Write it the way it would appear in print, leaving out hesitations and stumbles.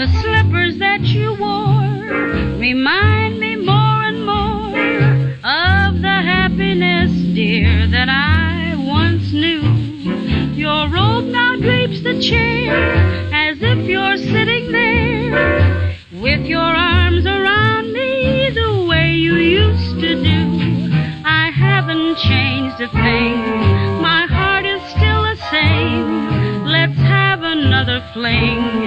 The slippers that you wore remind me more and more of the happiness, dear, that I once knew. Your robe now drapes the chair as if you're sitting there with your arms around me the way you used to do. I haven't changed a thing. My heart is still the same. Let's have another fling.